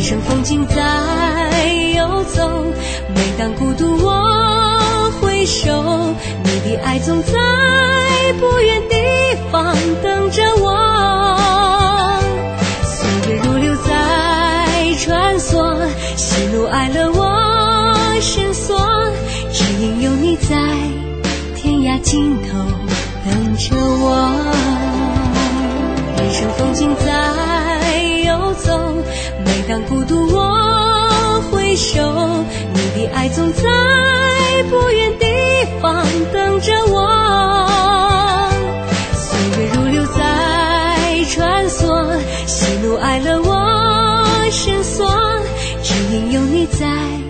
生风景在游走，每当孤独我回首，你的爱总在不远地方等着我。岁月如流在穿梭，喜怒哀乐我深锁，只因有你在天涯尽头等着我。人生风景在游走，每当孤独我回首，你的爱总在不远地方等着我。岁月如流在穿梭，喜怒哀乐我深锁，只因有你在